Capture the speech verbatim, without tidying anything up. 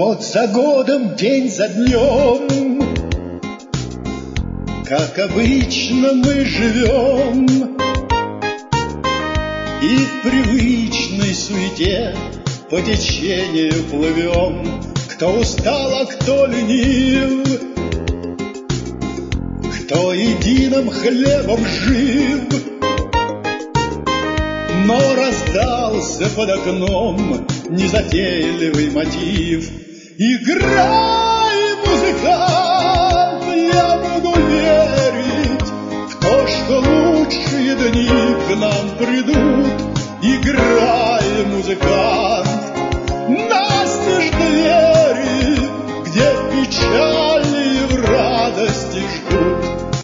Год за годом, день за днем, как обычно мы живем, и в привычной суете по течению плывем. Кто устал, а кто ленив, кто единым хлебом жив. Но раздался под окном незатейливый мотив. Играй, музыкант, я могу верить в то, что лучшие дни к нам придут. Играй.